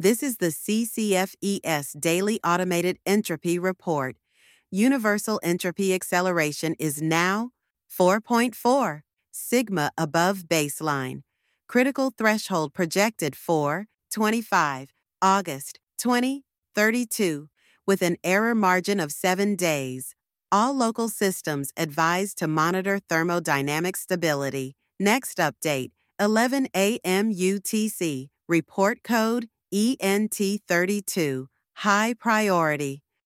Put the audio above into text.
This is the CCFES Daily Automated Entropy Report. Universal entropy acceleration is now 4.4, sigma above baseline. Critical threshold projected for 25 August 2032, with an error margin of 7 days. All local systems advised to monitor thermodynamic stability. Next update, 11 a.m. UTC, report code ENT32, high priority.